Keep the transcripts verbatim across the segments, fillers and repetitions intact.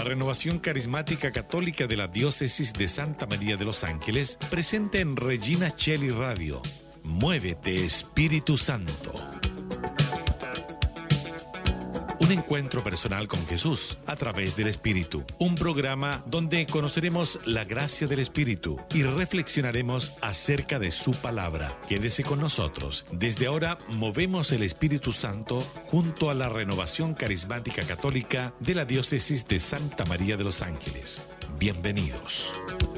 La Renovación Carismática Católica de la Diócesis de Santa María de los Ángeles presenta en Regina Coeli Radio, Muévete Espíritu Santo. Un encuentro personal con Jesús a través del Espíritu. Un programa donde conoceremos la gracia del Espíritu y reflexionaremos acerca de su palabra. Quédese con nosotros. Desde ahora movemos el Espíritu Santo junto a la Renovación Carismática Católica de la Diócesis de Santa María de los Ángeles. Bienvenidos.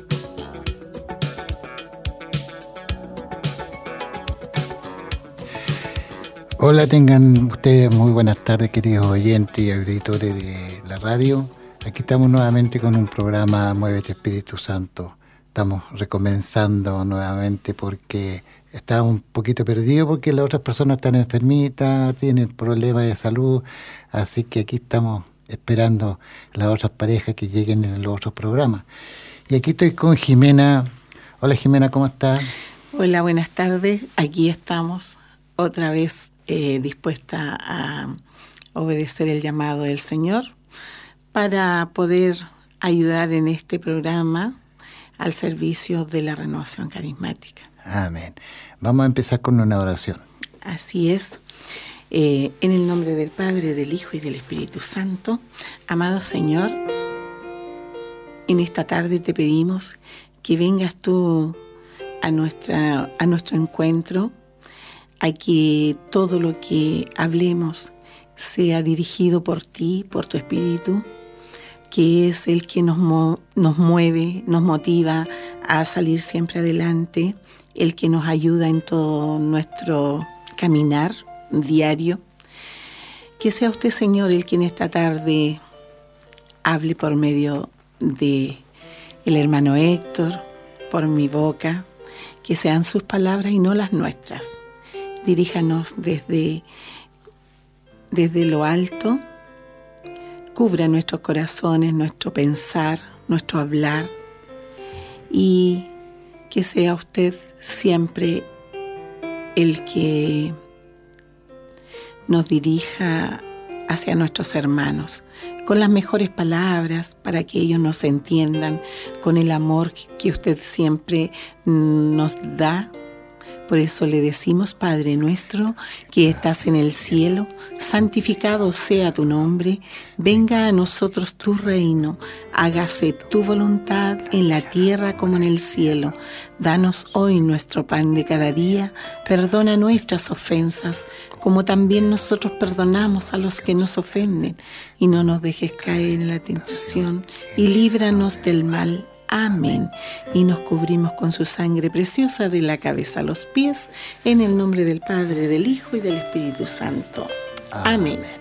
Hola, tengan ustedes muy buenas tardes, queridos oyentes y auditores de la radio. Aquí estamos nuevamente con un programa Muévete Espíritu Santo. Estamos recomenzando nuevamente porque estábamos un poquito perdidos porque las otras personas están enfermitas, tienen problemas de salud, así que aquí estamos esperando las otras parejas que lleguen en los otros programas. Y aquí estoy con Jimena. Hola Jimena, ¿cómo estás? Hola, buenas tardes. Aquí estamos otra vez. Eh, dispuesta a obedecer el llamado del Señor para poder ayudar en este programa al servicio de la renovación carismática. Amén. Vamos a empezar con una oración. Así es. Eh, en el nombre del Padre, del Hijo y del Espíritu Santo, amado Señor, en esta tarde te pedimos que vengas tú a, nuestra, a nuestro encuentro, a que todo lo que hablemos sea dirigido por ti, por tu Espíritu, que es el que nos, mo- nos mueve, nos motiva a salir siempre adelante, el que nos ayuda en todo nuestro caminar diario. Que sea usted, Señor, el que en esta tarde hable por medio de el hermano Héctor, por mi boca, que sean sus palabras y no las nuestras. Diríjanos desde, desde lo alto, cubra nuestros corazones, nuestro pensar, nuestro hablar, y que sea usted siempre el que nos dirija hacia nuestros hermanos, con las mejores palabras para que ellos nos entiendan, con el amor que usted siempre nos da. Por eso le decimos, Padre nuestro, que estás en el cielo, santificado sea tu nombre, venga a nosotros tu reino, hágase tu voluntad en la tierra como en el cielo. Danos hoy nuestro pan de cada día, perdona nuestras ofensas, como también nosotros perdonamos a los que nos ofenden, y no nos dejes caer en la tentación, y líbranos del mal. Amén. Y nos cubrimos con su sangre preciosa de la cabeza a los pies, en el nombre del Padre, del Hijo y del Espíritu Santo. Amén. Amén.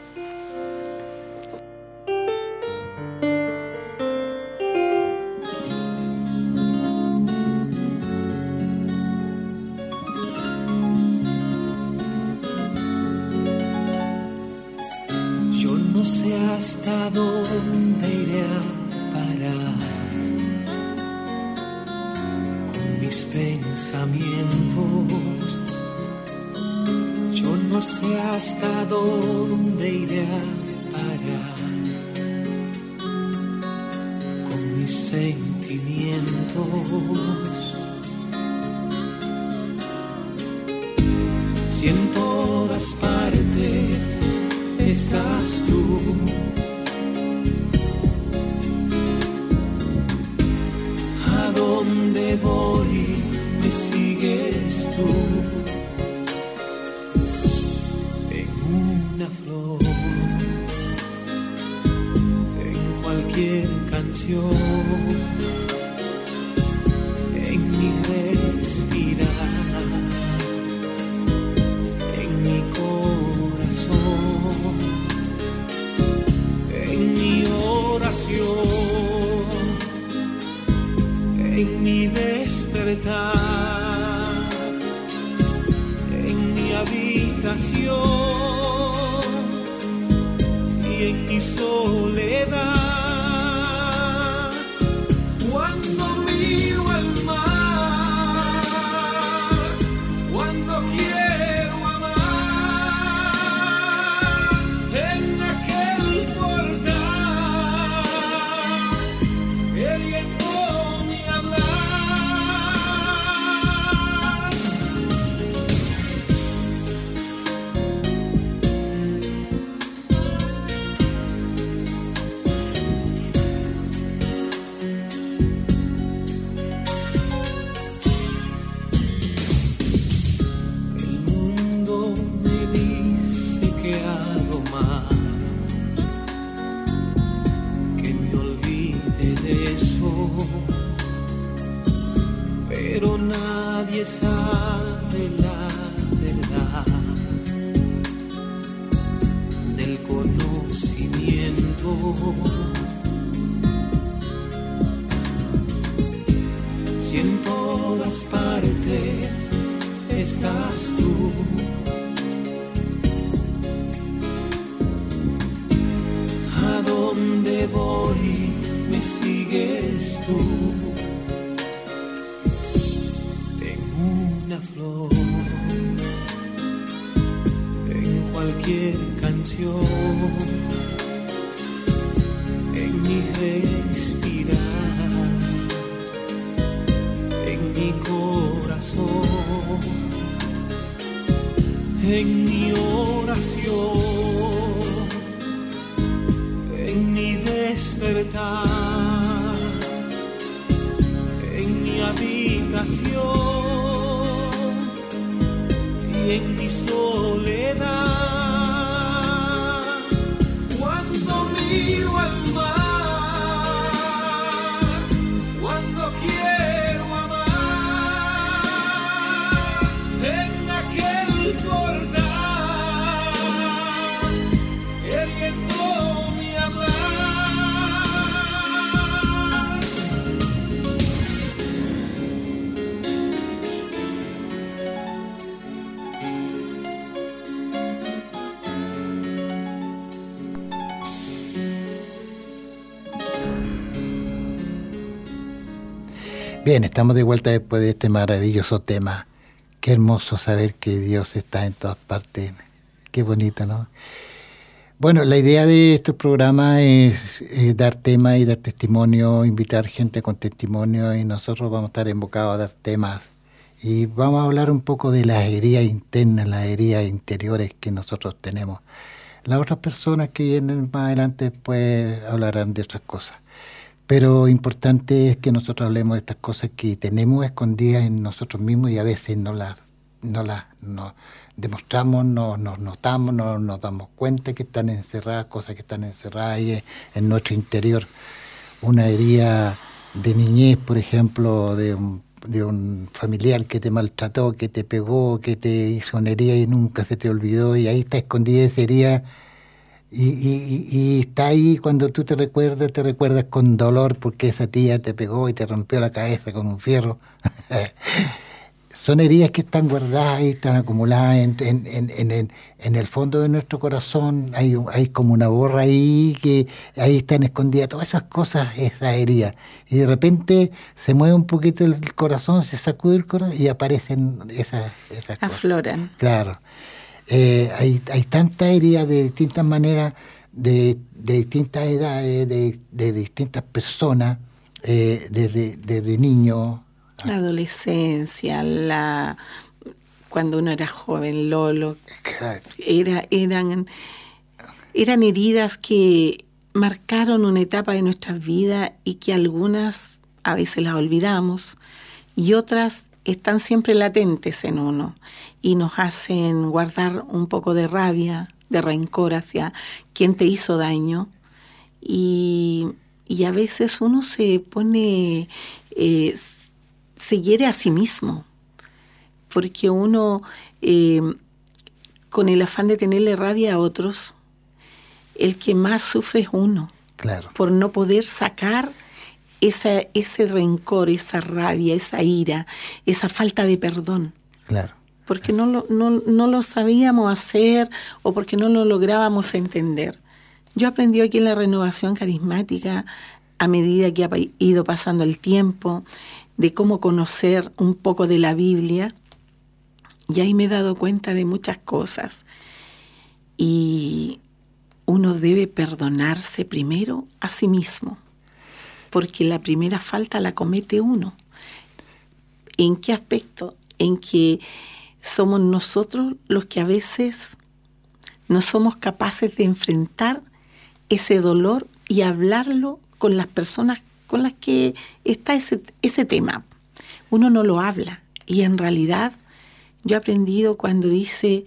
Yo no sé hasta dónde iré a parar mis pensamientos. Yo no sé hasta dónde iré a parar con mis sentimientos. Si en todas partes estás tú, ¿a dónde voy? Me sigues tú en una flor, en cualquier canción, en mi respirar, en mi corazón, en mi oración, en mi despertar, en mi habitación y en mi soledad. Cuando miro al mar, cuando quiero amar, en aquel portal amar, que me olvide de eso, pero nadie sabe la verdad del conocimiento. Si en todas partes estás tú, ¿a dónde voy? Me sigues tú. En una flor, en cualquier canción, en mi respirar, en mi corazón, en mi oración, en mi despertar, en mi habitación y en mi soledad. Cuando miro al mar, cuando quiero amar, en aquel portal, queriéndome hablar. Bien, estamos de vuelta después de este maravilloso tema. Qué hermoso saber que Dios está en todas partes. Qué bonito, ¿no? Bueno, la idea de estos programas es, es dar temas y dar testimonio, invitar gente con testimonio, y nosotros vamos a estar enfocados a dar temas. Y vamos a hablar un poco de las heridas internas, las heridas interiores que nosotros tenemos. Las otras personas que vienen más adelante pues hablarán de otras cosas. Pero importante es que nosotros hablemos de estas cosas que tenemos escondidas en nosotros mismos y a veces no las no las no demostramos, no nos notamos, no nos damos cuenta que están encerradas, cosas que están encerradas ahí en nuestro interior. Una herida de niñez, por ejemplo, de un, de un familiar que te maltrató, que te pegó, que te hizo una herida y nunca se te olvidó, y ahí está escondida esa herida. Y, y, y está ahí cuando tú te recuerdas, te recuerdas con dolor porque esa tía te pegó y te rompió la cabeza con un fierro. Son heridas que están guardadas y están acumuladas en, en, en, en, en el fondo de nuestro corazón. Hay, hay como una borra ahí, que ahí están escondidas todas esas cosas, esas heridas. Y de repente se mueve un poquito el corazón, se sacude el corazón y aparecen esas, esas cosas. Afloran. Claro. Eh, hay, hay tantas heridas de distintas maneras, de, de distintas edades, de, de distintas personas, eh, desde, desde niños. La adolescencia, la cuando uno era joven, Lolo, era, eran, eran heridas que marcaron una etapa de nuestras vidas y que algunas a veces las olvidamos y otras están siempre latentes en uno y nos hacen guardar un poco de rabia, de rencor hacia quien te hizo daño. Y, y a veces uno se pone, eh, se hiere a sí mismo, porque uno, eh, con el afán de tenerle rabia a otros, el que más sufre es uno, claro, por no poder sacar Esa, ese rencor, esa rabia, esa ira, esa falta de perdón. Claro. Porque no lo, no, no lo sabíamos hacer o porque no lo lográbamos entender. Yo aprendí aquí en la Renovación Carismática, a medida que ha ido pasando el tiempo, de cómo conocer un poco de la Biblia, y ahí me he dado cuenta de muchas cosas. Y uno debe perdonarse primero a sí mismo, porque la primera falta la comete uno. ¿En qué aspecto? En que somos nosotros los que a veces no somos capaces de enfrentar ese dolor y hablarlo con las personas con las que está ese, ese tema. Uno no lo habla y en realidad yo he aprendido cuando dice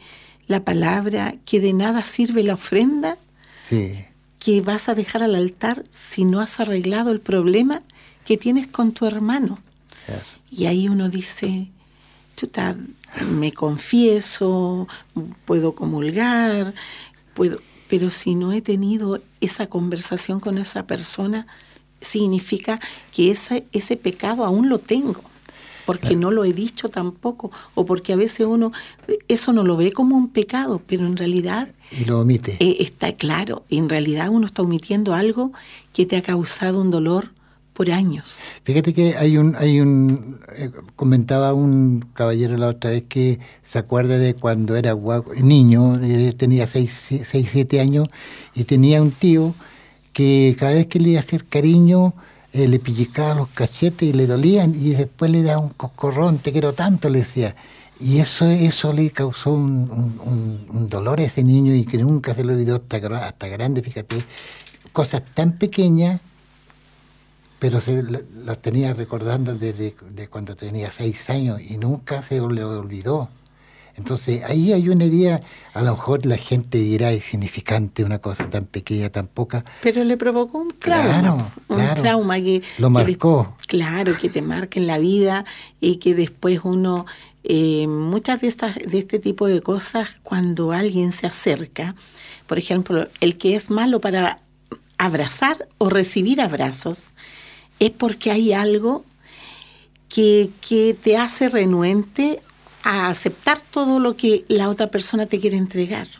la palabra que de nada sirve la ofrenda Sí. que vas a dejar al altar si no has arreglado el problema que tienes con tu hermano. Claro. Y ahí uno dice, chuta, me confieso, puedo comulgar, puedo, pero si no he tenido esa conversación con esa persona, significa que ese, ese pecado aún lo tengo, porque no lo he dicho tampoco, o porque a veces uno eso no lo ve como un pecado, pero en realidad... Y lo omite. Eh, está claro, en realidad uno está omitiendo algo que te ha causado un dolor por años. Fíjate que hay un, hay un eh, comentaba un caballero la otra vez que se acuerda de cuando era guapo, niño, eh, tenía seis, siete años, y tenía un tío que cada vez que le iba a hacer cariño, eh, le pellizcaba los cachetes y le dolían, y después le daba un coscorrón, te quiero tanto, le decía. Y eso eso le causó un, un, un dolor a ese niño, y que nunca se lo olvidó hasta, hasta grande, fíjate, cosas tan pequeñas, pero se las tenía recordando desde de cuando tenía seis años y nunca se le olvidó. Entonces ahí hay una herida, a lo mejor la gente dirá es insignificante una cosa tan pequeña, tan poca. Pero le provocó un trauma, claro, un claro. trauma que... Lo marcó. Que de, claro, que te marca en la vida y que después uno, eh, muchas de, estas, de este tipo de cosas, cuando alguien se acerca, por ejemplo, el que es malo para abrazar o recibir abrazos, es porque hay algo que, que te hace renuente a aceptar todo lo que la otra persona te quiere entregar.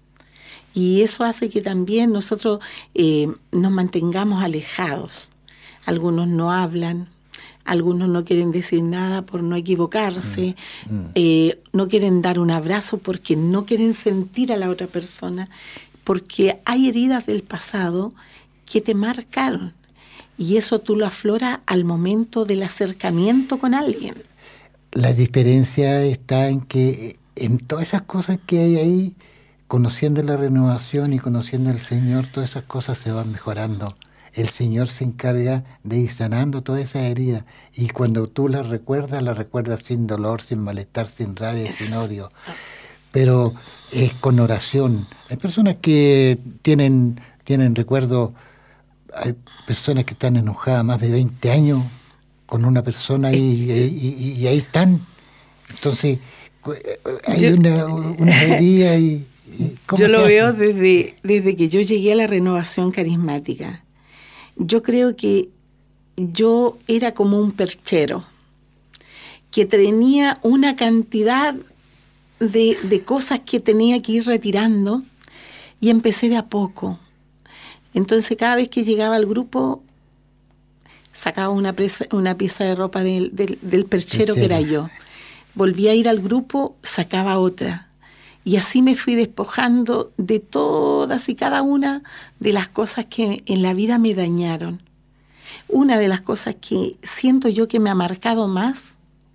Y eso hace que también nosotros eh, nos mantengamos alejados. Algunos no hablan, algunos no quieren decir nada por no equivocarse, mm. Mm. Eh, no quieren dar un abrazo porque no quieren sentir a la otra persona, porque hay heridas del pasado que te marcaron. Y eso tú lo afloras al momento del acercamiento con alguien. La diferencia está en que en todas esas cosas que hay ahí, conociendo la renovación y conociendo al Señor, todas esas cosas se van mejorando. El Señor se encarga de ir sanando todas esas heridas. Y cuando tú las recuerdas, las recuerdas sin dolor, sin malestar, sin rabia, sin odio. Pero es con oración. Hay personas que tienen, tienen recuerdos. Hay personas que están enojadas más de veinte años con una persona y, y, y, y ahí están. Entonces, hay yo, una, una herida y... y yo lo veo desde, desde que yo llegué a la renovación carismática. Yo creo que yo era como un perchero que tenía una cantidad de, de cosas que tenía que ir retirando y empecé de a poco. Entonces cada vez que llegaba al grupo sacaba una, presa, una pieza de ropa del, del, del perchero que era yo. Volvía a ir al grupo, sacaba otra. Y así me fui despojando de todas y cada una de las cosas que en la vida me dañaron. Una de las cosas que siento yo que me ha marcado más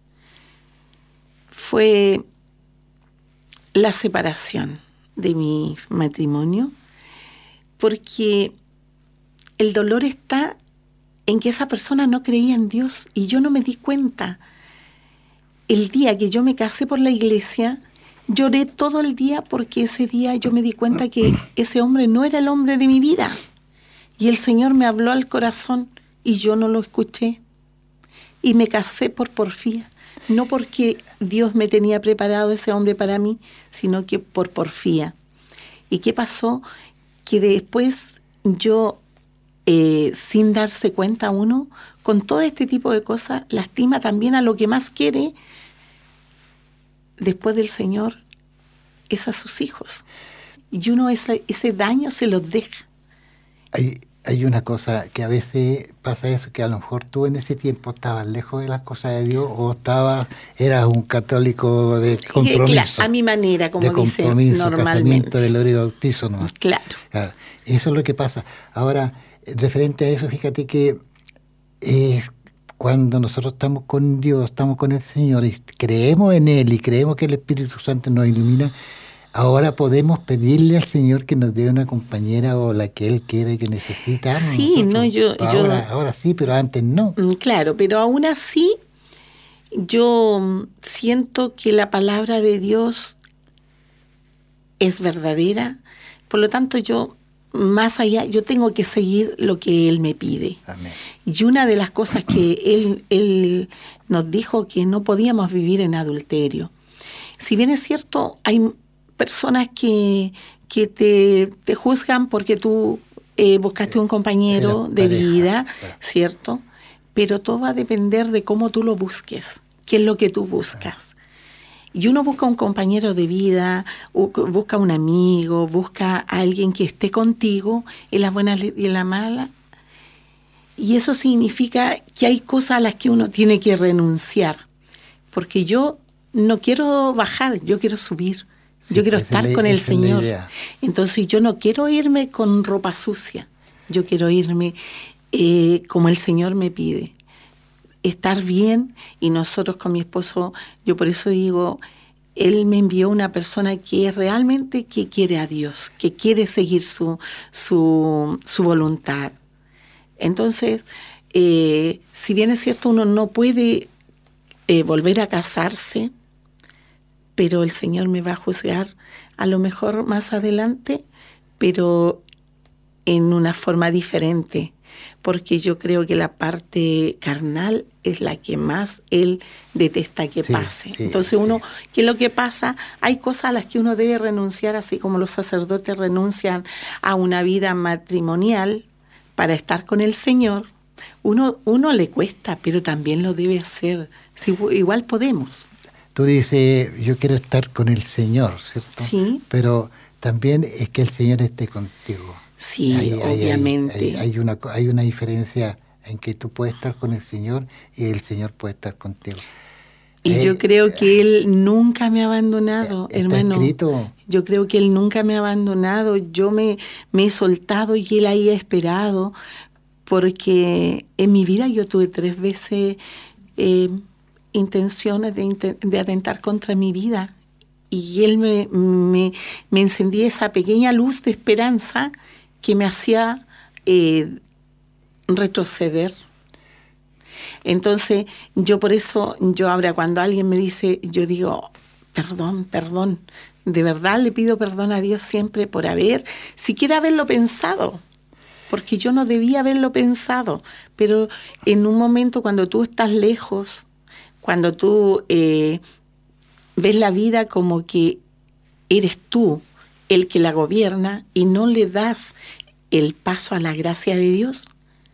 fue la separación de mi matrimonio, porque el dolor está en que esa persona no creía en Dios y yo no me di cuenta. El día que yo me casé por la iglesia, lloré todo el día porque ese día yo me di cuenta que ese hombre no era el hombre de mi vida. Y el Señor me habló al corazón y yo no lo escuché. Y me casé por porfía. No porque Dios me tenía preparado ese hombre para mí, sino que por porfía. ¿Y qué pasó? Que después yo, eh, sin darse cuenta uno, con todo este tipo de cosas, lastima también a lo que más quiere después del Señor, es a sus hijos. Y uno ese, ese daño se los deja. Hay, hay una cosa que a veces pasa eso, que a lo mejor tú en ese tiempo estabas lejos de las cosas de Dios o estabas, eras un católico de compromiso. Claro, a mi manera, como de dice normalmente. Casamiento, velorio y bautizo nomás. Claro. Claro. Eso es lo que pasa. Ahora, referente a eso, fíjate que eh, cuando nosotros estamos con Dios, estamos con el Señor y creemos en Él y creemos que el Espíritu Santo nos ilumina, ahora podemos pedirle al Señor que nos dé una compañera o la que Él quiere, que necesita. Sí, nosotros. no, yo... Ahora, yo ahora sí, pero antes no. Claro, pero aún así yo siento que la palabra de Dios es verdadera. Por lo tanto, yo, más allá, yo tengo que seguir lo que Él me pide. Amén. Y una de las cosas que Él, Él nos dijo que no podíamos vivir en adulterio. Si bien es cierto, hay personas que, que te, te juzgan porque tú eh, buscaste un compañero de pareja, vida, claro. ¿cierto? Pero todo va a depender de cómo tú lo busques, qué es lo que tú buscas. Y uno busca un compañero de vida, busca un amigo, busca a alguien que esté contigo en las buenas y en las malas. Y eso significa que hay cosas a las que uno tiene que renunciar. Porque yo no quiero bajar, yo quiero subir. Sí, yo quiero estar la, con el Señor. Entonces yo no quiero irme con ropa sucia. Yo quiero irme eh, como el Señor me pide. Estar bien, y nosotros con mi esposo, yo por eso digo, él me envió una persona que realmente que quiere a Dios, que quiere seguir su, su, su voluntad. Entonces, eh, si bien es cierto, uno no puede eh, volver a casarse, pero el Señor me va a juzgar a lo mejor más adelante, pero en una forma diferente. Porque yo creo que la parte carnal es la que más Él detesta que sí, pase. Sí, Entonces uno, sí. ¿qué es lo que pasa? Hay cosas a las que uno debe renunciar, así como los sacerdotes renuncian a una vida matrimonial para estar con el Señor. Uno, uno le cuesta, pero también lo debe hacer. Sí, igual podemos. Tú dices, yo quiero estar con el Señor, ¿cierto? Sí. Pero también es que el Señor esté contigo. Sí, hay, obviamente. Hay, hay, hay, una, hay una diferencia en que tú puedes estar con el Señor y el Señor puede estar contigo. Y eh, yo creo que Él nunca me ha abandonado, está hermano. Escrito. Yo creo que Él nunca me ha abandonado. Yo me, me he soltado y Él ahí ha esperado, porque en mi vida yo tuve tres veces eh, intenciones de, de atentar contra mi vida. Y Él me, me, me encendía esa pequeña luz de esperanza que me hacía eh, retroceder. Entonces, yo por eso, yo ahora cuando alguien me dice, yo digo, perdón, perdón, de verdad le pido perdón a Dios siempre por haber, siquiera haberlo pensado, porque yo no debía haberlo pensado, pero en un momento cuando tú estás lejos, cuando tú eh, ves la vida como que eres tú el que la gobierna y no le das el paso a la gracia de Dios,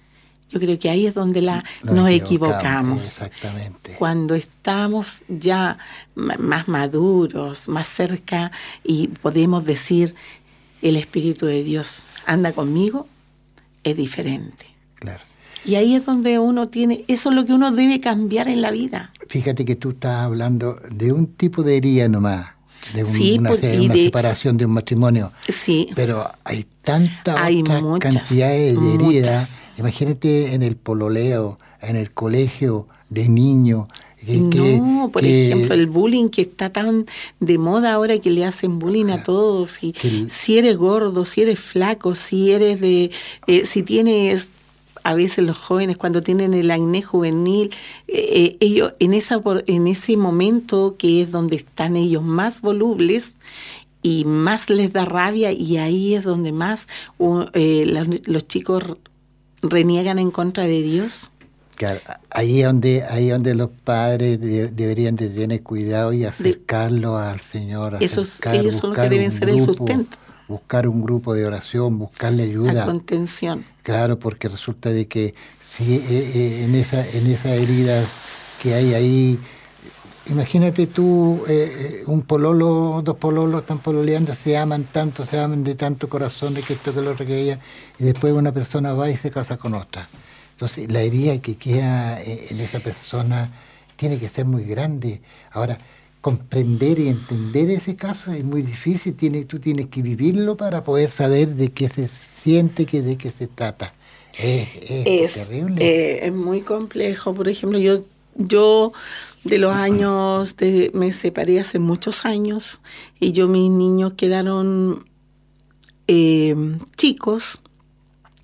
yo creo que ahí es donde la, nos, nos equivocamos. equivocamos. Exactamente. Cuando estamos ya más maduros, más cerca y podemos decir, el Espíritu de Dios anda conmigo, es diferente. Claro. Y ahí es donde uno tiene, eso es lo que uno debe cambiar en la vida. Fíjate que tú estás hablando de un tipo de herida nomás. De un, sí, una, pues, una de, separación de un matrimonio. Sí. Pero hay tanta hay otra muchas, cantidades de muchas. heridas. Imagínate en el pololeo, en el colegio de niños. Que, no, que, por que, ejemplo, el bullying que está tan de moda ahora, que le hacen bullying a todos. Si, el, si eres gordo, si eres flaco, si eres de, eh, si tienes, a veces los jóvenes cuando tienen el acné juvenil, eh, ellos en esa en ese momento que es donde están ellos más volubles y más les da rabia, y ahí es donde más uh, eh, los, los chicos reniegan en contra de Dios. Claro, ahí es donde, ahí donde los padres de, deberían de tener cuidado y acercarlo de, al Señor. Esos, acercar, ellos son los que deben ser grupo, el sustento. Buscar un grupo de oración, buscarle ayuda. La contención. Claro, porque resulta de que si eh, eh, en esa en esa herida que hay ahí, imagínate tú, eh, un pololo, dos pololos están pololeando, se aman tanto, se aman de tanto corazón, de que esto que lo requería, y después una persona va y se casa con otra. Entonces, la herida que queda en esa persona tiene que ser muy grande. Ahora, comprender y entender ese caso es muy difícil. Tiene, tú tienes que vivirlo para poder saber de qué se siente, que de qué se trata. Es, es, es terrible. Eh, es muy complejo. Por ejemplo, yo, yo de los años, de, me separé hace muchos años, y yo, mis niños quedaron eh, chicos.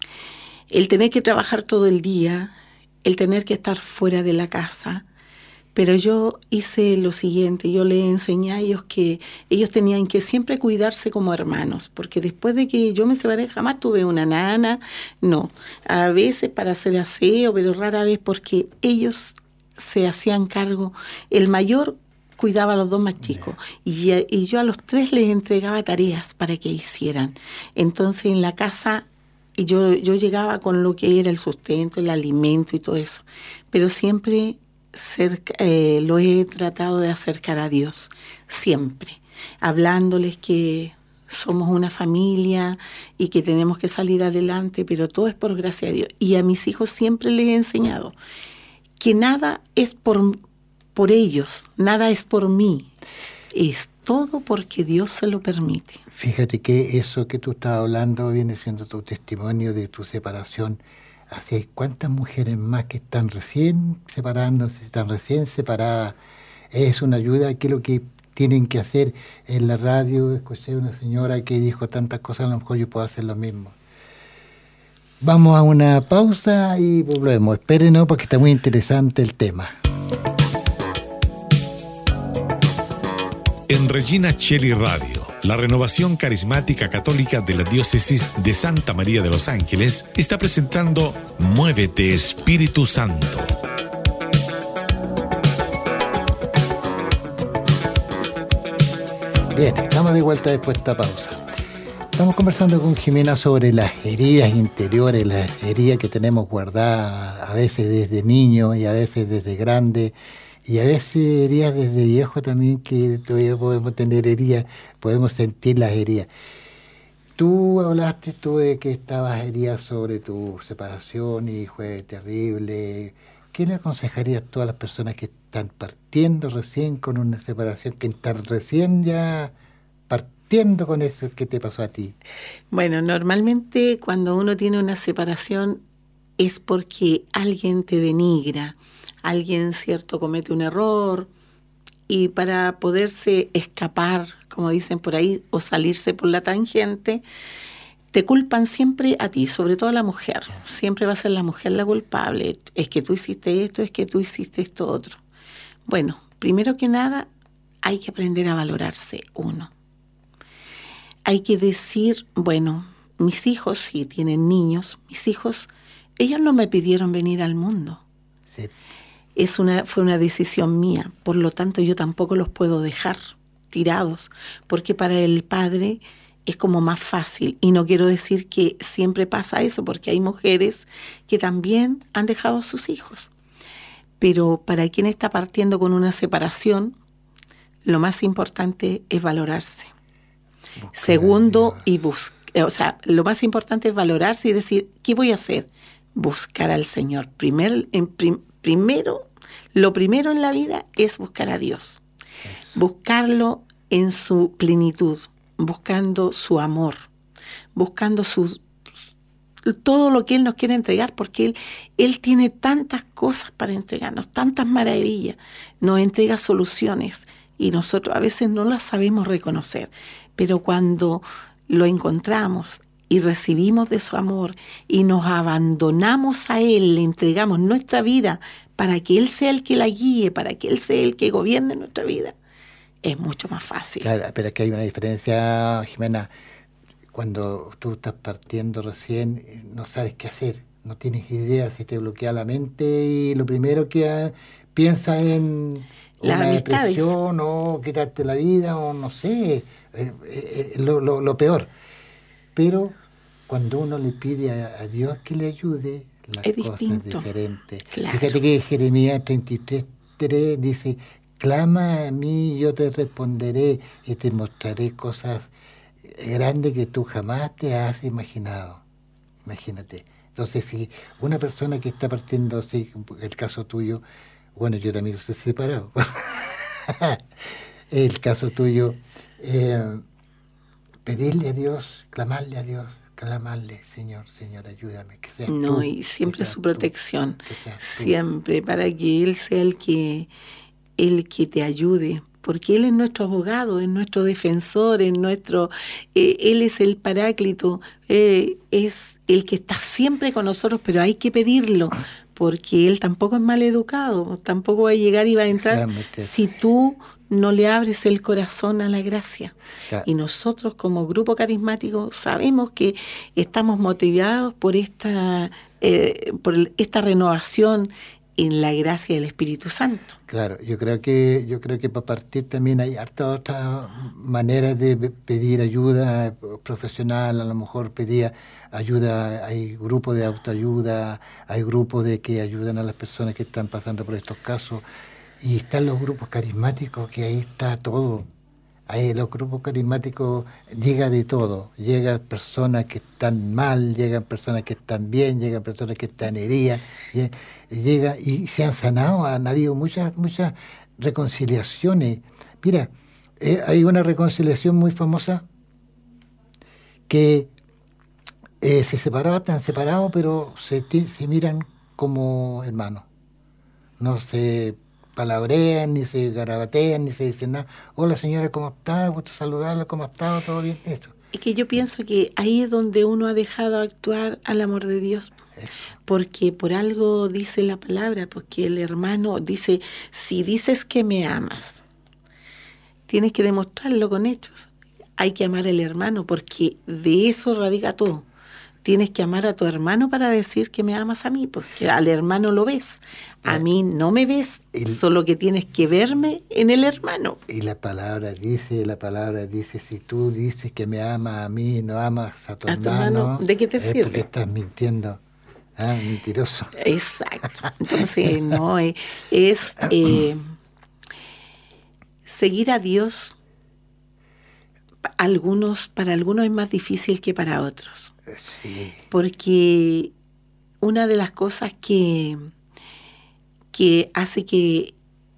El tener que trabajar todo el día, el tener que estar fuera de la casa, Pero yo hice lo siguiente, yo les enseñé a ellos que ellos tenían que siempre cuidarse como hermanos, porque después de que yo me separé jamás tuve una nana, no, a veces para hacer aseo, pero rara vez porque ellos se hacían cargo, el mayor cuidaba a los dos más chicos y, y yo a los tres les entregaba tareas para que hicieran. Entonces en la casa yo, yo llegaba con lo que era el sustento, el alimento y todo eso, pero siempre cerca, eh, lo he tratado de acercar a Dios, siempre, hablándoles que somos una familia y que tenemos que salir adelante, pero todo es por gracia de Dios. Y a mis hijos siempre les he enseñado que nada es por, por ellos, nada es por mí, es todo porque Dios se lo permite. Fíjate que eso que tú estabas hablando viene siendo tu testimonio de tu separación. Así hay cuántas mujeres más que están recién separándose, están recién separadas. Es una ayuda que lo que tienen que hacer en la radio. Escuché una señora que dijo tantas cosas, a lo mejor yo puedo hacer lo mismo. Vamos a una pausa y volvemos. Espérenos porque está muy interesante el tema. En Regina Coeli Radio, la Renovación Carismática Católica de la Diócesis de Santa María de los Ángeles está presentando Muévete Espíritu Santo. Bien, estamos de vuelta después de esta pausa. Estamos conversando con Jimena sobre las heridas interiores, las heridas que tenemos guardadas a veces desde niño y a veces desde grande. Y a veces heridas desde viejo también, que todavía podemos tener heridas, podemos sentir las heridas. Tú hablaste tú de que estabas herida sobre tu separación y fue terrible. ¿Qué le aconsejarías tú a las personas que están partiendo recién con una separación, que están recién ya partiendo con eso que te pasó a ti? Bueno, normalmente cuando uno tiene una separación es porque alguien te denigra. Alguien, cierto, comete un error y para poderse escapar, como dicen por ahí, o salirse por la tangente, te culpan siempre a ti, sobre todo a la mujer. Siempre va a ser la mujer la culpable. Es que tú hiciste esto, es que tú hiciste esto otro. Bueno, primero que nada, hay que aprender a valorarse uno. Hay que decir, bueno, mis hijos, si tienen niños, mis hijos, ellos no me pidieron venir al mundo. Sí. Es una, fue una decisión mía, por lo tanto yo tampoco los puedo dejar tirados, porque para el padre es como más fácil. Y no quiero decir que siempre pasa eso, porque hay mujeres que también han dejado a sus hijos. Pero para quien está partiendo con una separación, lo más importante es valorarse. Buscar Segundo, y buscar, o sea, lo más importante es valorarse y decir, ¿qué voy a hacer? Buscar al Señor. Primer, en prim, Primero, lo primero en la vida es buscar a Dios, Eso. buscarlo en su plenitud, buscando su amor, buscando su, todo lo que Él nos quiere entregar, porque Él, Él tiene tantas cosas para entregarnos, tantas maravillas, nos entrega soluciones y nosotros a veces no las sabemos reconocer, pero cuando lo encontramos y recibimos de su amor y nos abandonamos a Él, le entregamos nuestra vida para que Él sea el que la guíe, para que Él sea el que gobierne nuestra vida, es mucho más fácil. Claro, pero es que hay una diferencia, Jimena. Cuando tú estás partiendo recién, no sabes qué hacer, no tienes idea, si te bloquea la mente y lo primero que piensas en Las una amistades. depresión o quitarte la vida o no sé, eh, eh, lo, lo, lo peor. Pero cuando uno le pide a, a Dios que le ayude, las es cosas distinto. son diferentes. Claro. Fíjate que Jeremías treinta y tres tres dice, clama a mí, yo te responderé y te mostraré cosas grandes que tú jamás te has imaginado. Imagínate. Entonces, si una persona que está partiendo, así, el caso tuyo, bueno, yo también soy separado. El caso tuyo, eh, pedirle a Dios, clamarle a Dios, clamarle, Señor, Señor, ayúdame, que seas No, tú, y siempre que seas su protección, tú, que seas tú. siempre, para que Él sea el que, el que te ayude, porque Él es nuestro abogado, es nuestro defensor, es nuestro, eh, Él es el paráclito, eh, es el que está siempre con nosotros, pero hay que pedirlo, porque él tampoco es mal educado, tampoco va a llegar y va a entrar si tú no le abres el corazón a la gracia. Claro. Y nosotros como grupo carismático sabemos que estamos motivados por esta, eh, por esta renovación en la gracia del Espíritu Santo. Claro, yo creo que yo creo que para partir también hay hartas otras maneras de pedir ayuda profesional, a lo mejor pedir ayuda, hay grupos de autoayuda, hay grupos de que ayudan a las personas que están pasando por estos casos, y están los grupos carismáticos, que ahí está todo. Ahí los grupos carismáticos llega de todo, llegan personas que están mal, llegan personas que están bien, llegan personas que están heridas, llega y se han sanado, han habido muchas muchas reconciliaciones. Mira, eh, hay una reconciliación muy famosa que eh, se separaban, están separados, pero se, se miran como hermanos, no se palabrean, ni se garabatean, ni se dicen nada. Hola señora, ¿cómo está? Gusto saludarla, ¿cómo está? ¿Todo bien? Eso. Es que yo pienso que ahí es donde uno ha dejado actuar al amor de Dios. Eso. Porque por algo dice la palabra, porque el hermano dice, si dices que me amas, tienes que demostrarlo con hechos. Hay que amar al hermano, porque de eso radica todo. Tienes que amar a tu hermano para decir que me amas a mí, porque al hermano lo ves. A mí no me ves, el, solo que tienes que verme en el hermano. Y la palabra dice, la palabra dice, si tú dices que me amas a mí, no amas a tu, a tu hermano, hermano, ¿de qué te es sirve? Porque estás mintiendo. Ah, mentiroso. Exacto. Entonces, no, es, es eh, seguir a Dios. Algunos, para algunos es más difícil que para otros. Sí. Porque una de las cosas que, que hace que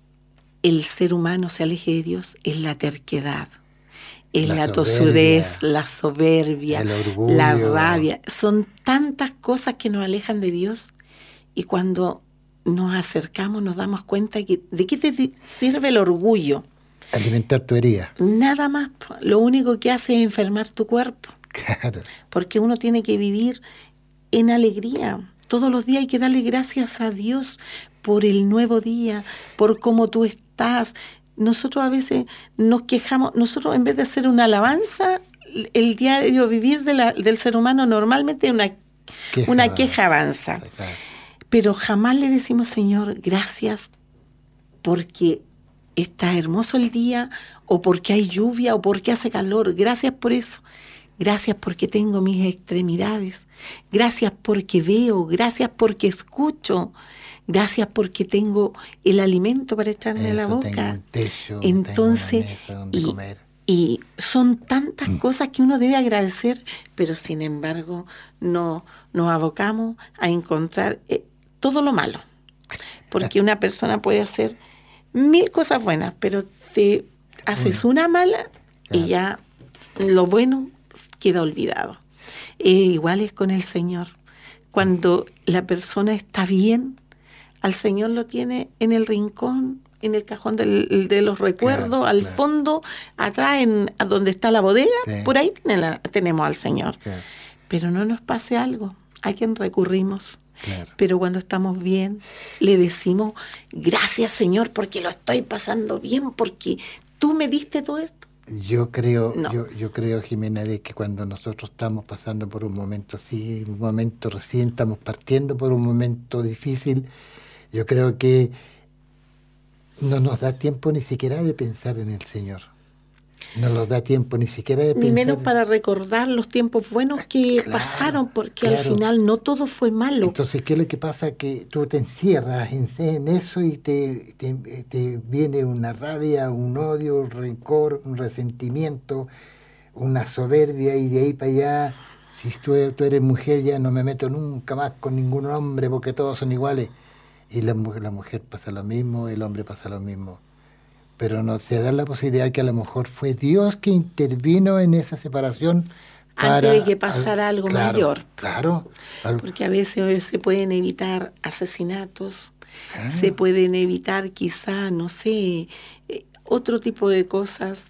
el ser humano se aleje de Dios es la terquedad, es la, la tosudez, la soberbia, la rabia. Son tantas cosas que nos alejan de Dios, y cuando nos acercamos nos damos cuenta que, de qué te sirve el orgullo. Alimentar tu herida. Nada más. Lo único que hace es enfermar tu cuerpo. Claro. Porque uno tiene que vivir en alegría. Todos los días hay que darle gracias a Dios por el nuevo día, por cómo tú estás. Nosotros a veces nos quejamos, nosotros en vez de hacer una alabanza, el diario vivir de la, del ser humano normalmente es una queja, una queja avanza. Claro. Pero jamás le decimos, Señor, gracias porque está hermoso el día, o porque hay lluvia, o porque hace calor. Gracias por eso. Gracias porque tengo mis extremidades. Gracias porque veo. Gracias porque escucho. Gracias porque tengo el alimento para echarme a la boca. Tengo un techo, Entonces, tengo una mesa donde y, comer. Y son tantas mm. cosas que uno debe agradecer, pero sin embargo no nos abocamos a encontrar eh, todo lo malo. Porque una persona puede hacer mil cosas buenas, pero te haces una mala y ya lo bueno queda olvidado. Eh, igual es con el Señor. Cuando la persona está bien, al Señor lo tiene en el rincón, en el cajón del, de los recuerdos, claro, al claro. fondo, atrás, en a donde está la bodega, sí. por ahí tiene la, tenemos al Señor. Claro. Pero no nos pase algo, a quien recurrimos. Claro. Pero cuando estamos bien, le decimos, gracias Señor, porque lo estoy pasando bien, porque tú me diste todo esto. Yo creo, no. yo, yo creo, Jimena, de que cuando nosotros estamos pasando por un momento así, un momento recién, estamos partiendo por un momento difícil, yo creo que no nos da tiempo ni siquiera de pensar en el Señor. No nos da tiempo ni siquiera de ni pensar. Ni menos para recordar los tiempos buenos que claro, pasaron, porque claro. al final no todo fue malo. Entonces, ¿qué es lo que pasa? Que tú te encierras en, en eso y te, te, te viene una rabia, un odio, un rencor, un resentimiento, una soberbia, y de ahí para allá, si tú, tú eres mujer, ya no me meto nunca más con ningún hombre porque todos son iguales. Y la, la mujer pasa lo mismo, el hombre pasa lo mismo. Pero no se da la posibilidad que a lo mejor fue Dios que intervino en esa separación. Para, antes de que pasara al, algo claro, mayor. Claro. Al, Porque a veces se pueden evitar asesinatos, ah. se pueden evitar quizá, no sé, eh, otro tipo de cosas.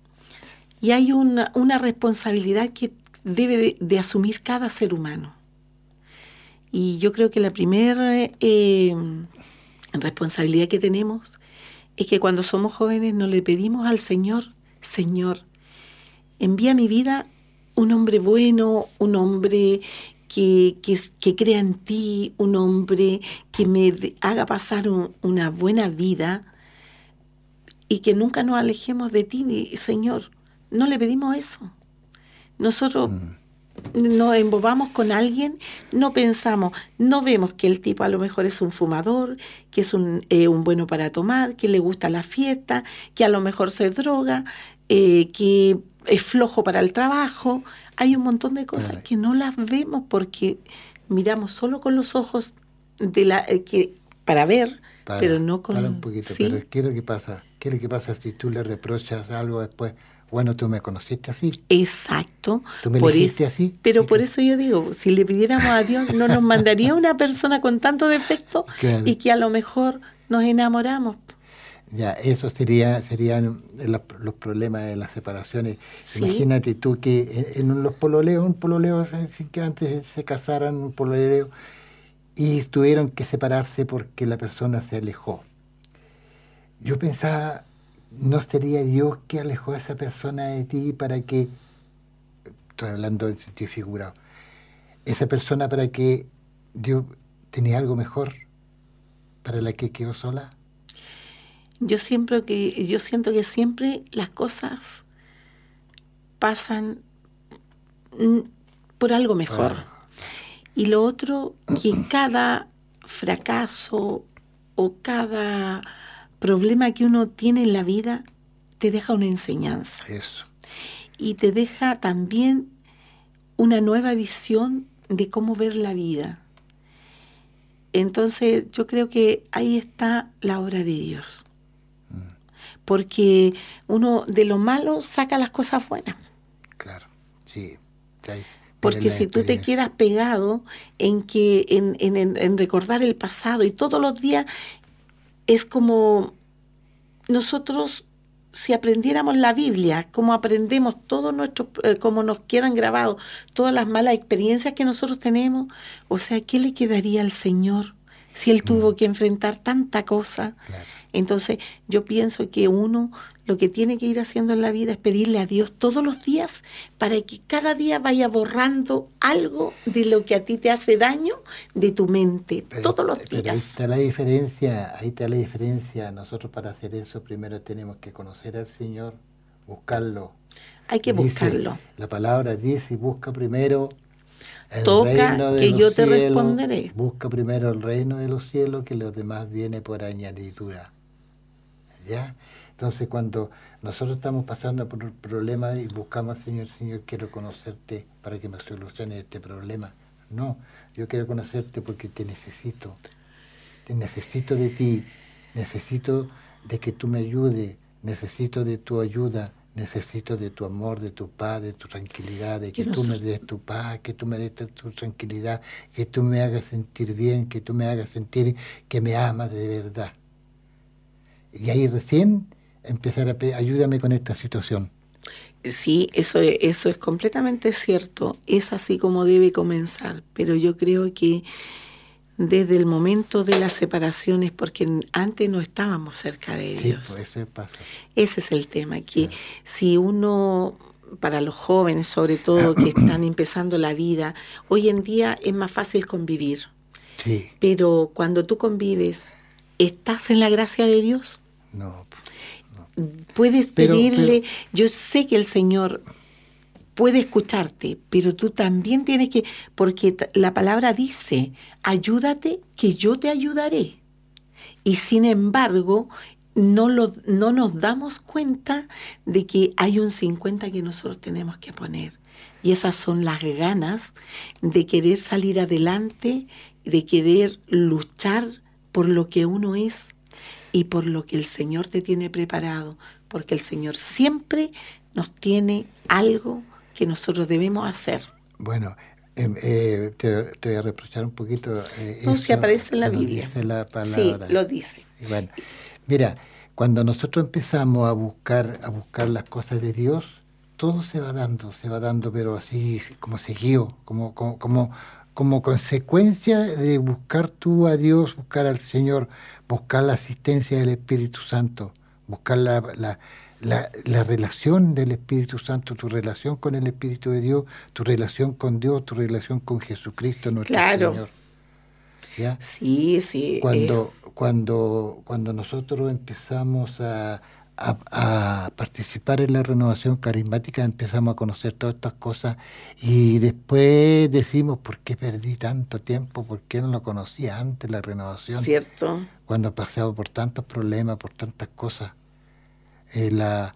Y hay una, una responsabilidad que debe de, de asumir cada ser humano. Y yo creo que la primera eh, responsabilidad que tenemos es que cuando somos jóvenes nos le pedimos al Señor, Señor, envía a mi vida un hombre bueno, un hombre que, que, que crea en ti, un hombre que me haga pasar un, una buena vida y que nunca nos alejemos de ti, Señor. No le pedimos eso. Nosotros mm. nos embobamos con alguien, no pensamos, no vemos que el tipo a lo mejor es un fumador, que es un, eh, un bueno para tomar, que le gusta la fiesta, que a lo mejor se droga, eh, que es flojo para el trabajo. Hay un montón de cosas claro. que no las vemos porque miramos solo con los ojos de la eh, que para ver, para, pero no con... Para un poquito, ¿sí? Pero ¿qué es lo que pasa? ¿Qué es lo que pasa si tú le reprochas algo después? Bueno, tú me conociste así. Exacto. Tú me por elegiste eso, así. Pero por eso yo digo, si le pidiéramos a Dios, no nos mandaría una persona con tanto defecto claro. y que a lo mejor nos enamoramos. Ya, eso sería serían los, los problemas de las separaciones. ¿Sí? Imagínate tú que en, en los pololeos, un pololeo sin que antes se casaran, un pololeo, y tuvieron que separarse porque la persona se alejó. Yo pensaba, ¿no sería Dios que alejó a esa persona de ti para que, estoy hablando en sentido figurado, esa persona para que Dios tenía algo mejor para la que quedó sola? Yo siempre que yo siento que siempre las cosas pasan por algo mejor. Ah. Y lo otro, que cada fracaso o cada problema que uno tiene en la vida te deja una enseñanza. Eso. Y te deja también una nueva visión de cómo ver la vida. Entonces yo creo que ahí está la obra de Dios. Porque uno de lo malo saca las cosas buenas. Claro, sí. Porque si tú te quedas pegado en que en, en, en recordar el pasado y todos los días es como nosotros si aprendiéramos la Biblia, como aprendemos todos nuestros, eh, como nos quedan grabados todas las malas experiencias que nosotros tenemos, o sea, ¿qué le quedaría al Señor si Él tuvo mm. que enfrentar tanta cosa? Claro. Entonces yo pienso que uno lo que tiene que ir haciendo en la vida es pedirle a Dios todos los días para que cada día vaya borrando algo de lo que a ti te hace daño de tu mente, pero, todos los días. Pero ahí está la diferencia, ahí está la diferencia. Nosotros para hacer eso primero tenemos que conocer al Señor, buscarlo. Hay que dice, buscarlo. La palabra dice, busca primero el Toca reino de que los yo te cielos, responderé. Busca primero el reino de los cielos, que los demás viene por añadidura. ¿Ya? Entonces cuando nosotros estamos pasando por un problema y buscamos al Señor, Señor, quiero conocerte para que me solucione este problema. No, yo quiero conocerte porque te necesito. Te necesito de ti, necesito de que tú me ayudes, necesito de tu ayuda, necesito de tu amor, de tu paz, de tu tranquilidad, de que tú me des tu paz, que tú me des tu tranquilidad, que tú me hagas sentir bien, que tú me hagas sentir que me amas de verdad. Y ahí recién empezar a pedir, ayúdame con esta situación. Sí, eso, eso es completamente cierto, es así como debe comenzar, pero yo creo que desde el momento de las separaciones, porque antes no estábamos cerca de Dios. Sí, pues eso pasa. Ese es el tema, que sí. Si uno, para los jóvenes sobre todo, que están empezando la vida, hoy en día es más fácil convivir. Sí. Pero cuando tú convives, ¿estás en la gracia de Dios? No. no. Puedes pero, pedirle, pero, yo sé que el Señor puede escucharte, pero tú también tienes que, porque la palabra dice, ayúdate que yo te ayudaré. Y sin embargo, no, lo, no nos damos cuenta de que hay un cincuenta que nosotros tenemos que poner. Y esas son las ganas de querer salir adelante, de querer luchar por lo que uno es y por lo que el Señor te tiene preparado, porque el Señor siempre nos tiene algo que nosotros debemos hacer. Bueno, eh, eh, te, te voy a reprochar un poquito. Eh, no, eso, si aparece en la Biblia. Dice la palabra. Sí, lo dice. Bueno, mira, cuando nosotros empezamos a buscar, a buscar las cosas de Dios, todo se va dando, se va dando, pero así como seguido, como, como, como, como consecuencia de buscar tú a Dios, buscar al Señor, buscar la asistencia del Espíritu Santo, buscar la, la, la, la relación del Espíritu Santo, tu relación con el Espíritu de Dios, tu relación con Dios, tu relación con Jesucristo nuestro Claro. Señor. ¿Ya? Sí, sí. Cuando, eh. cuando, cuando nosotros empezamos a, a, a participar en la renovación carismática, empezamos a conocer todas estas cosas y después decimos, ¿por qué perdí tanto tiempo? ¿Por qué no lo conocía antes la renovación? Cierto. Cuando pasaba por tantos problemas, por tantas cosas. Eh, la,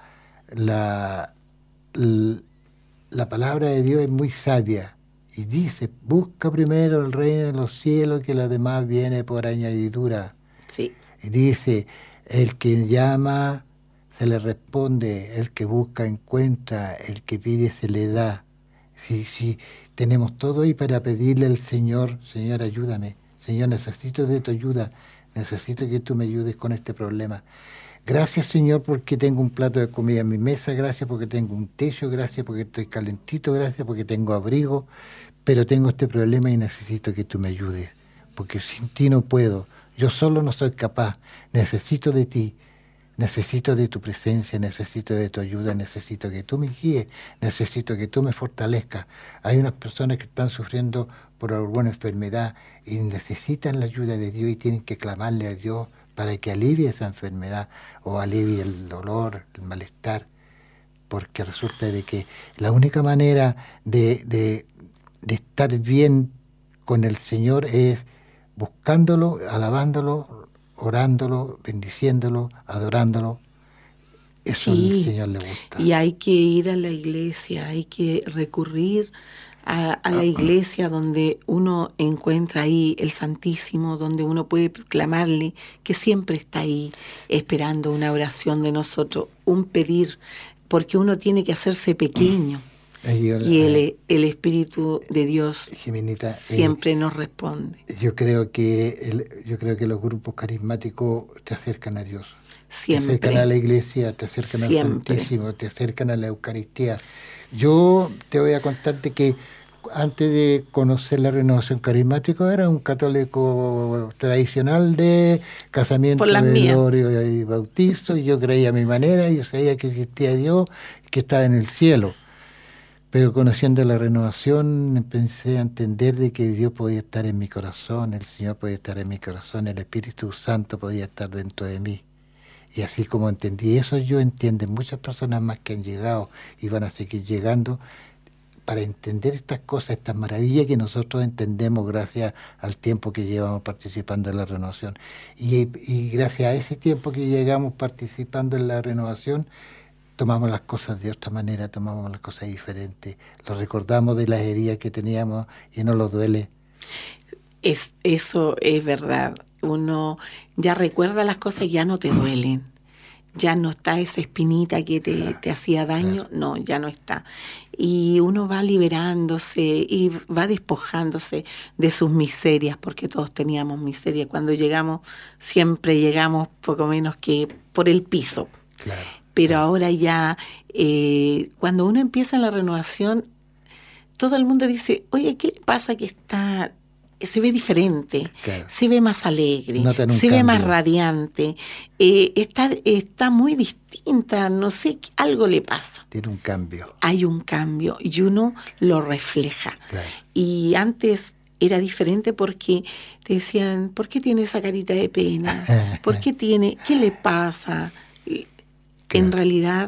la, la, la palabra de Dios es muy sabia. Y dice, busca primero el reino de los cielos, que lo demás viene por añadidura. Sí. Y dice, el que llama, se le responde, el que busca, encuentra, el que pide, se le da. Sí, sí, tenemos todo ahí para pedirle al Señor, Señor, ayúdame. Señor, necesito de tu ayuda, necesito que tú me ayudes con este problema. Gracias, Señor, porque tengo un plato de comida en mi mesa, gracias porque tengo un techo, gracias porque estoy calentito, gracias porque tengo abrigo, pero tengo este problema y necesito que tú me ayudes, porque sin ti no puedo, yo solo no soy capaz, necesito de ti, necesito de tu presencia, necesito de tu ayuda, necesito que tú me guíes, necesito que tú me fortalezcas. Hay unas personas que están sufriendo por alguna enfermedad y necesitan la ayuda de Dios y tienen que clamarle a Dios para que alivie esa enfermedad o alivie el dolor, el malestar, porque resulta de que la única manera de, de, de estar bien con el Señor es buscándolo, alabándolo, orándolo, bendiciéndolo, adorándolo. Eso sí, al Señor le gusta. Y hay que ir a la iglesia, hay que recurrir a, a la iglesia donde uno encuentra ahí el Santísimo, donde uno puede clamarle, que siempre está ahí esperando una oración de nosotros, un pedir, porque uno tiene que hacerse pequeño. Yo, y el, el Espíritu de Dios Jimenita, siempre eh, nos responde. Yo creo que el, yo creo que los grupos carismáticos te acercan a Dios. Siempre. Te acercan a la iglesia, te acercan siempre. al Santísimo, te acercan a la Eucaristía. Yo te voy a contarte que antes de conocer la renovación carismática era un católico tradicional de casamiento, velorio y bautizo, y yo creía a mi manera, yo sabía que existía Dios, que estaba en el cielo. Pero conociendo la renovación empecé a entender de que Dios podía estar en mi corazón, el Señor podía estar en mi corazón, el Espíritu Santo podía estar dentro de mí. Y así como entendí eso, yo entiendo muchas personas más que han llegado y van a seguir llegando para entender estas cosas, estas maravillas que nosotros entendemos gracias al tiempo que llevamos participando en la renovación. Y, y gracias a ese tiempo que llegamos participando en la renovación, tomamos las cosas de otra manera, tomamos las cosas diferentes, lo recordamos de las heridas que teníamos y no nos duele. Es, eso es verdad. Uno ya recuerda las cosas y ya no te duelen. Ya no está esa espinita que te, claro, te hacía daño, claro. No, ya no está. Y uno va liberándose y va despojándose de sus miserias, porque todos teníamos miseria. Cuando llegamos, siempre llegamos poco menos que por el piso. Claro. Pero ahora ya, eh, cuando uno empieza en la renovación, todo el mundo dice, oye, ¿qué le pasa que está, se ve diferente, claro, se ve más alegre, se cambio. ve más radiante, eh, está, está muy distinta, no sé, algo le pasa? Tiene un cambio. Hay un cambio y uno lo refleja. Claro. Y antes era diferente porque te decían, ¿por qué tiene esa carita de pena? ¿Por qué tiene, qué le pasa? En realidad,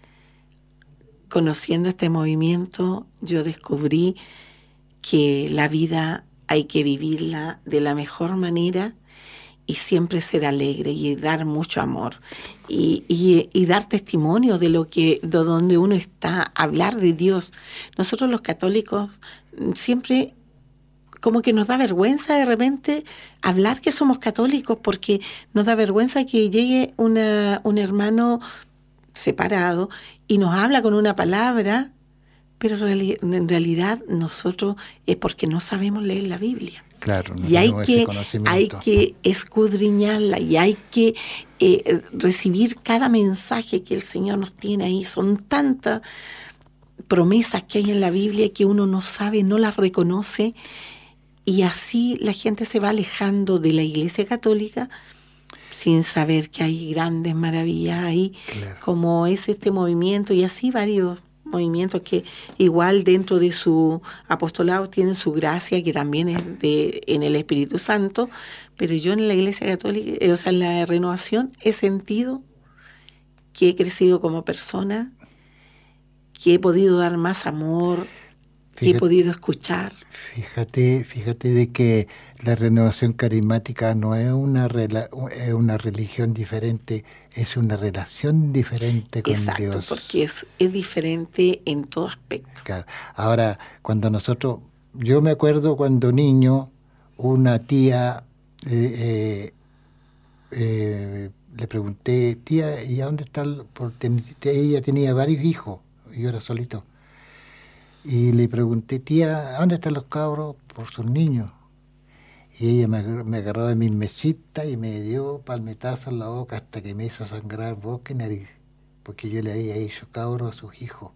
conociendo este movimiento, yo descubrí que la vida hay que vivirla de la mejor manera y siempre ser alegre y dar mucho amor y, y, y dar testimonio de lo que, de donde uno está, hablar de Dios. Nosotros los católicos siempre como que nos da vergüenza de repente hablar que somos católicos, porque nos da vergüenza que llegue una, un hermano separado y nos habla con una palabra, pero en realidad nosotros es porque no sabemos leer la Biblia. Claro, no y hay que, hay que escudriñarla y hay que eh, recibir cada mensaje que el Señor nos tiene ahí. Son tantas promesas que hay en la Biblia que uno no sabe, no las reconoce, Y así la gente se va alejando de la Iglesia Católica sin saber que hay grandes maravillas ahí, claro, como es este movimiento, y así varios movimientos que igual dentro de su apostolado tienen su gracia, que también es de en el Espíritu Santo, pero yo en la Iglesia Católica, o sea, en la Renovación, he sentido que he crecido como persona, que he podido dar más amor, que fíjate, he podido escuchar. Fíjate, fíjate de que la Renovación Carismática no es una, rela, es una religión diferente, es una relación diferente con Exacto, Dios. Exacto, porque es, es diferente en todo aspecto. Claro. Ahora, cuando nosotros, yo me acuerdo cuando niño, una tía, eh, eh, eh, le pregunté, tía, ¿y a dónde está? El, porque ella tenía varios hijos, yo era solito. Y le pregunté, tía, ¿dónde están los cabros por sus niños? Y ella me, me agarró de mis mesitas y me dio palmetazos en la boca hasta que me hizo sangrar boca y nariz, porque yo le había hecho cabros a sus hijos.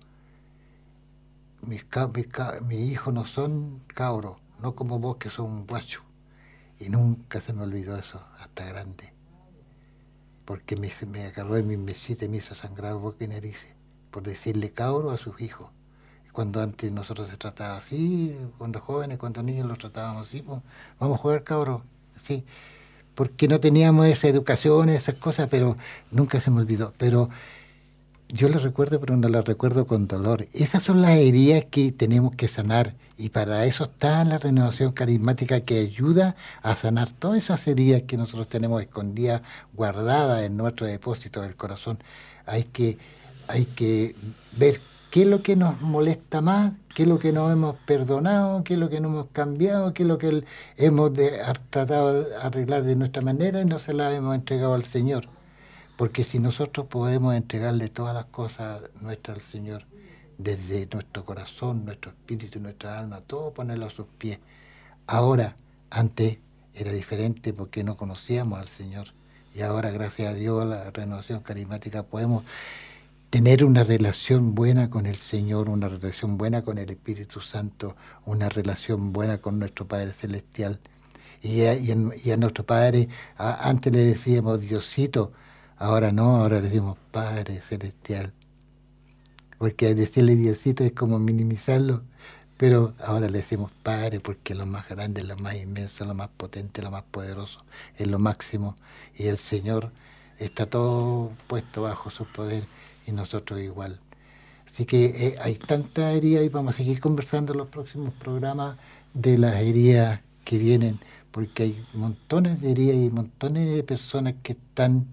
Mis, mis, mis hijos no son cabros, no como vos que son guachos. Y nunca se me olvidó eso, hasta grande. Porque me, me agarró de mis mesitas y me hizo sangrar boca y nariz, por decirle cabro a sus hijos. Cuando antes nosotros se trataba así, cuando jóvenes, cuando niños los tratábamos así, pues, vamos a jugar cabros, así, porque no teníamos esa educación, esas cosas, pero nunca se me olvidó. Pero yo la recuerdo, pero no la recuerdo con dolor. Esas son las heridas que tenemos que sanar, y para eso está la Renovación Carismática, que ayuda a sanar todas esas heridas que nosotros tenemos escondidas, guardadas en nuestro depósito del corazón. Hay que, hay que ver qué es lo que nos molesta más, qué es lo que nos hemos perdonado, qué es lo que nos hemos cambiado, qué es lo que hemos de, tratado de arreglar de nuestra manera y no se la hemos entregado al Señor. Porque si nosotros podemos entregarle todas las cosas nuestras al Señor, desde nuestro corazón, nuestro espíritu, nuestra alma, todo ponerlo a sus pies. Ahora, antes era diferente porque no conocíamos al Señor. Y ahora, gracias a Dios, a la Renovación Carismática, podemos tener una relación buena con el Señor, una relación buena con el Espíritu Santo, una relación buena con nuestro Padre Celestial. Y a, y en, y a nuestro Padre, a, antes le decíamos Diosito, ahora no, ahora le decimos Padre Celestial. Porque decirle Diosito es como minimizarlo, pero ahora le decimos Padre porque es lo más grande, lo más inmenso, lo más potente, lo más poderoso, es lo máximo. Y el Señor está todo puesto bajo su poder, y nosotros igual. Así que eh, hay tantas heridas, y vamos a seguir conversando en los próximos programas de las heridas que vienen, porque hay montones de heridas y montones de personas que están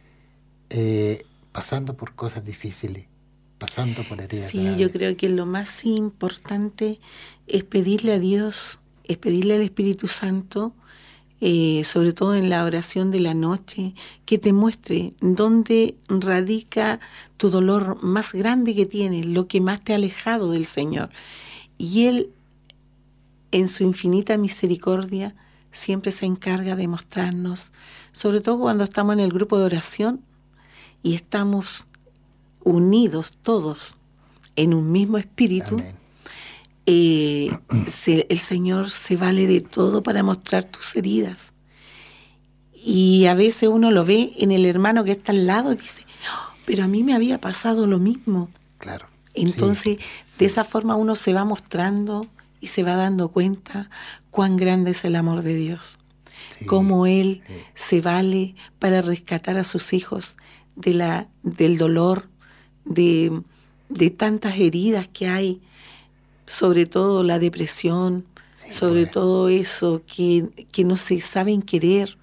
eh, pasando por cosas difíciles, pasando por heridas. Sí, graves. Yo creo que lo más importante es pedirle a Dios, es pedirle al Espíritu Santo, Eh, sobre todo en la oración de la noche, que te muestre dónde radica tu dolor más grande que tienes, lo que más te ha alejado del Señor. Y Él, en su infinita misericordia, siempre se encarga de mostrarnos, sobre todo cuando estamos en el grupo de oración y estamos unidos todos en un mismo espíritu. Amén. Eh, se, el Señor se vale de todo para mostrar tus heridas, y a veces uno lo ve en el hermano que está al lado y dice, oh, pero a mí me había pasado lo mismo. Claro. Entonces, sí, de sí. esa forma uno se va mostrando y se va dando cuenta cuán grande es el amor de Dios, sí, cómo Él sí. se vale para rescatar a sus hijos de la, del dolor, de, de tantas heridas que hay, sobre todo la depresión, sí, sobre pues. todo eso que, que no se saben querer,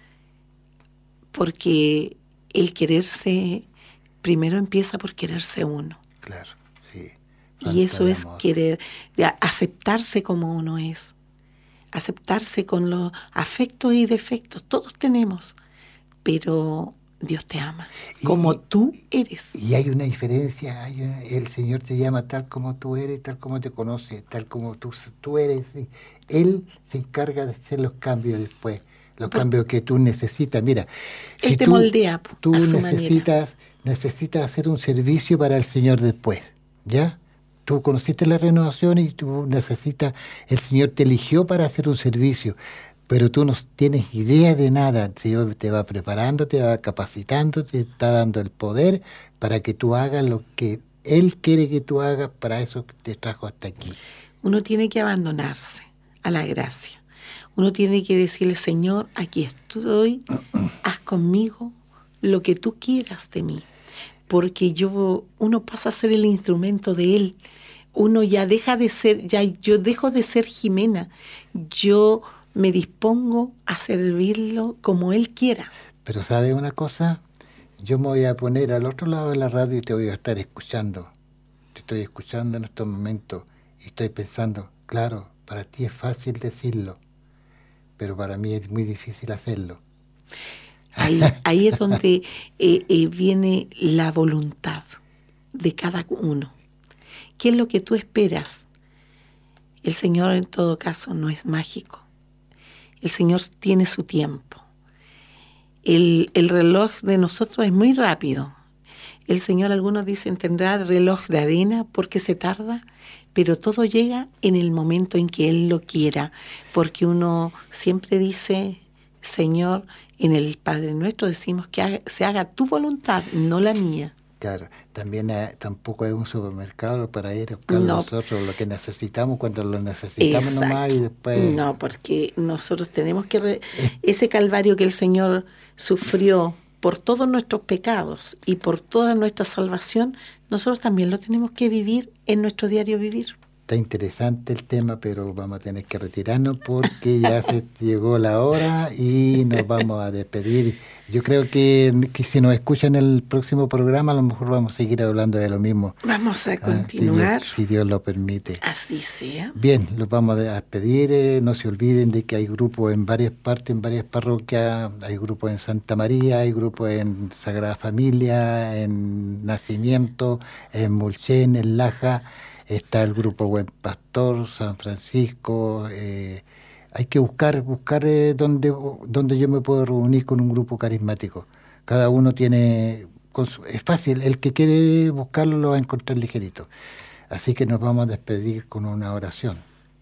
porque el quererse primero empieza por quererse uno. Claro, sí. Y eso es querer, aceptarse como uno es, aceptarse con los afectos y defectos, todos tenemos, pero Dios te ama, como y, tú eres. Y hay una diferencia, hay una, el Señor te llama tal como tú eres, tal como te conoce, tal como tú, tú eres. Él se encarga de hacer los cambios después, los Pero, cambios que tú necesitas. Mira, Él si te tú, moldea tú a su necesitas, manera. necesitas hacer un servicio para el Señor después, ¿ya? Tú conociste la renovación y tú necesitas, el Señor te eligió para hacer un servicio, pero tú no tienes idea de nada. El Señor te va preparando, te va capacitando, te está dando el poder para que tú hagas lo que Él quiere que tú hagas, para eso te trajo hasta aquí. Uno tiene que abandonarse a la gracia. Uno tiene que decirle, Señor, aquí estoy, haz conmigo lo que tú quieras de mí. Porque yo, uno pasa a ser el instrumento de Él. Uno ya deja de ser, ya yo dejo de ser Jimena. Yo me dispongo a servirlo como Él quiera. Pero ¿sabes una cosa? Yo me voy a poner al otro lado de la radio y te voy a estar escuchando. Te estoy escuchando en estos momentos y estoy pensando, claro, para ti es fácil decirlo, pero para mí es muy difícil hacerlo. Ahí, ahí es donde eh, eh, viene la voluntad de cada uno. ¿Qué es lo que tú esperas? El Señor en todo caso no es mágico. El Señor tiene su tiempo. El, el reloj de nosotros es muy rápido. El Señor, algunos dicen, tendrá el reloj de arena porque se tarda, pero todo llega en el momento en que Él lo quiera, porque uno siempre dice, Señor, en el Padre Nuestro decimos que haga, se haga tu voluntad, no la mía. Claro, también eh, tampoco hay un supermercado para ir a buscar No. nosotros lo que necesitamos cuando lo necesitamos. Exacto. Nomás y después... No, porque nosotros tenemos que... Re- ese calvario que el Señor sufrió por todos nuestros pecados y por toda nuestra salvación, nosotros también lo tenemos que vivir en nuestro diario vivir. Está interesante el tema, pero vamos a tener que retirarnos porque ya se llegó la hora y nos vamos a despedir. Yo creo que, que si nos escuchan en el próximo programa, a lo mejor vamos a seguir hablando de lo mismo. Vamos a Ah, continuar. si, Dios, si Dios lo permite. Así sea. Bien, los vamos a despedir. Eh, no se olviden de que hay grupos en varias partes, en varias parroquias. Hay grupos en Santa María, hay grupos en Sagrada Familia, en Nacimiento, en Mulchen, en Laja. Está el grupo Buen Pastor, San Francisco. Eh, hay que buscar, buscar eh, dónde, dónde yo me puedo reunir con un grupo carismático. Cada uno tiene... Con su, es fácil, el que quiere buscarlo lo va a encontrar ligerito. Así que nos vamos a despedir con una oración.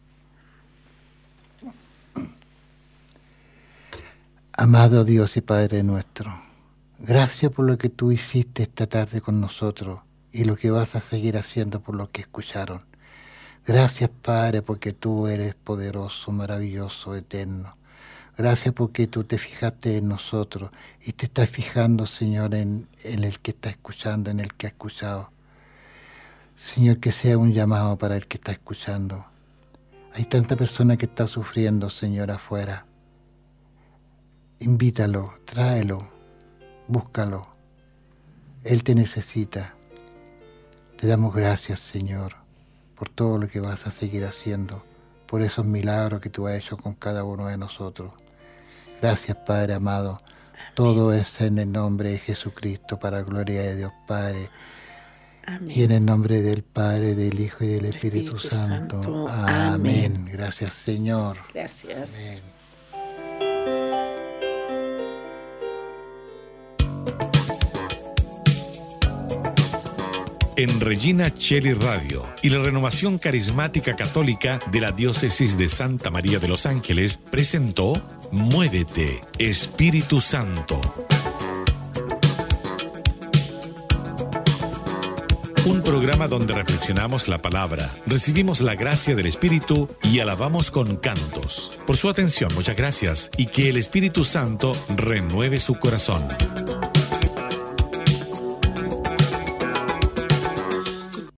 Amado Dios y Padre nuestro, gracias por lo que tú hiciste esta tarde con nosotros y lo que vas a seguir haciendo por los que escucharon. Gracias, Padre, porque tú eres poderoso, maravilloso, eterno. Gracias porque tú te fijaste en nosotros y te estás fijando, Señor, en, en el que está escuchando, en el que ha escuchado. Señor, que sea un llamado para el que está escuchando. Hay tanta persona que está sufriendo, Señor, afuera. Invítalo, tráelo, búscalo. Él te necesita. Te damos gracias, Señor, por todo lo que vas a seguir haciendo, por esos milagros que tú has hecho con cada uno de nosotros. Gracias, Padre amado. Todo es en el nombre de Jesucristo, para gloria de Dios Padre. Amén. Y en el nombre del Padre, del Hijo y del Espíritu, Espíritu Santo. Santo. Amén. Amén. Gracias, Señor. Gracias. Amén. En Regina Cheli Radio y la Renovación Carismática Católica de la Diócesis de Santa María de los Ángeles presentó Muévete, Espíritu Santo. Un programa donde reflexionamos la palabra, recibimos la gracia del Espíritu y alabamos con cantos. Por su atención, muchas gracias y que el Espíritu Santo renueve su corazón.